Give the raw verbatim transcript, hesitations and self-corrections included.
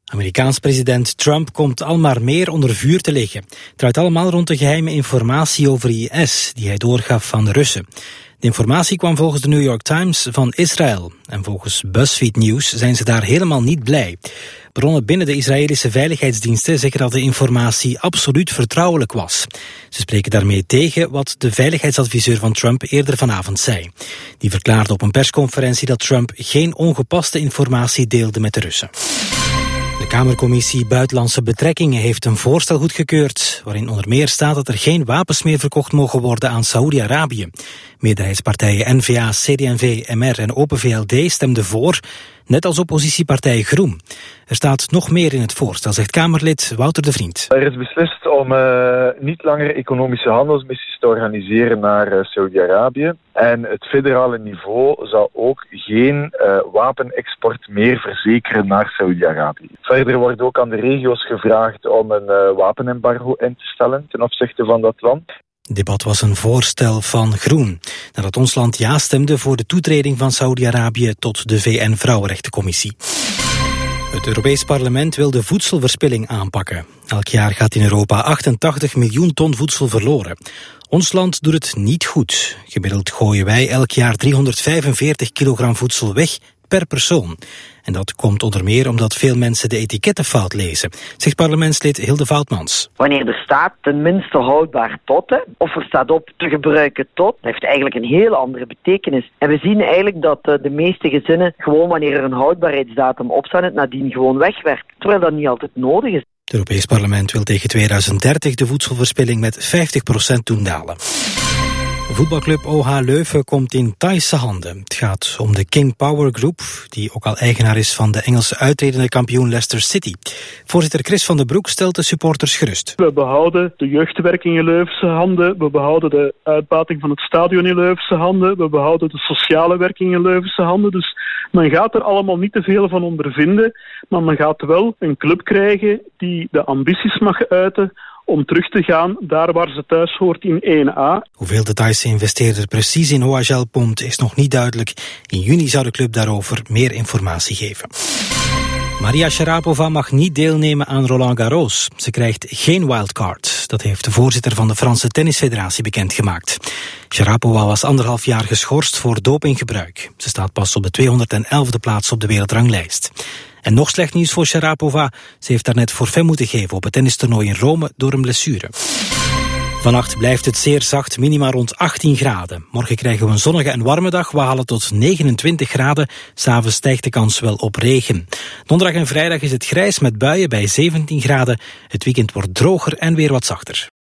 Amerikaans president Trump komt al maar meer onder vuur te liggen. Het draait allemaal rond de geheime informatie over I S die hij doorgaf aan de Russen. De informatie kwam volgens de New York Times van Israël. En volgens BuzzFeed News zijn ze daar helemaal niet blij. Bronnen binnen de Israëlische veiligheidsdiensten zeggen dat de informatie absoluut vertrouwelijk was. Ze spreken daarmee tegen wat de veiligheidsadviseur van Trump eerder vanavond zei. Die verklaarde op een persconferentie dat Trump geen ongepaste informatie deelde met de Russen. De Kamercommissie Buitenlandse Betrekkingen heeft een voorstel goedgekeurd, waarin onder meer staat dat er geen wapens meer verkocht mogen worden aan Saoedi-Arabië. Meerderheidspartijen N V A, C D en V, M R en Open V L D stemden voor, net als oppositiepartij Groen. Er staat nog meer in het voorstel, zegt Kamerlid Wouter de Vriend. Er is beslist om uh, niet langer economische handelsmissies te organiseren naar uh, Saoedi-Arabië. En het federale niveau zal ook geen uh, wapenexport meer verzekeren naar Saoedi-Arabië. Verder wordt ook aan de regio's gevraagd om een uh, wapenembargo in te stellen ten opzichte van dat land. Het debat was een voorstel van Groen, nadat ons land ja stemde voor de toetreding van Saoedi-Arabië tot de V N-Vrouwenrechtencommissie. Het Europees Parlement wil de voedselverspilling aanpakken. Elk jaar gaat in Europa achtentachtig miljoen ton voedsel verloren. Ons land doet het niet goed. Gemiddeld gooien wij elk jaar driehonderdvijfenveertig kilogram voedsel weg per persoon. En dat komt onder meer omdat veel mensen de etiketten fout lezen, zegt parlementslid Hilde Voutmans. Wanneer er staat tenminste houdbaar tot, hè, of er staat op te gebruiken tot, dat heeft eigenlijk een heel andere betekenis. En we zien eigenlijk dat uh, de meeste gezinnen gewoon wanneer er een houdbaarheidsdatum op staat, het nadien gewoon wegwerkt. Terwijl dat niet altijd nodig is. Het Europees Parlement wil tegen tweeduizend dertig de voedselverspilling met vijftig procent doen dalen. Voetbalclub O H Leuven komt in Thaise handen. Het gaat om de King Power Group, die ook al eigenaar is van de Engelse uitredende kampioen Leicester City. Voorzitter Chris van den Broek stelt de supporters gerust. We behouden de jeugdwerking in Leuvense handen, we behouden de uitbating van het stadion in Leuvense handen, we behouden de sociale werking in Leuvense handen. Dus men gaat er allemaal niet te veel van ondervinden, maar men gaat wel een club krijgen die de ambities mag uiten om terug te gaan daar waar ze thuis hoort in één A. Hoeveel de Thaise investeerder precies in O H L pompt is nog niet duidelijk. In juni zou de club daarover meer informatie geven. Maria Sharapova mag niet deelnemen aan Roland Garros. Ze krijgt geen wildcard. Dat heeft de voorzitter van de Franse Tennisfederatie bekendgemaakt. Sharapova was anderhalf jaar geschorst voor dopinggebruik. Ze staat pas op de tweehonderdelfde plaats op de wereldranglijst. En nog slecht nieuws voor Sharapova. Ze heeft daarnet forfait moeten geven op het tennistoernooi in Rome door een blessure. Vannacht blijft het zeer zacht, minima rond achttien graden. Morgen krijgen we een zonnige en warme dag. We halen tot negenentwintig graden. 'S Avonds stijgt de kans wel op regen. Donderdag en vrijdag is het grijs met buien bij zeventien graden. Het weekend wordt droger en weer wat zachter.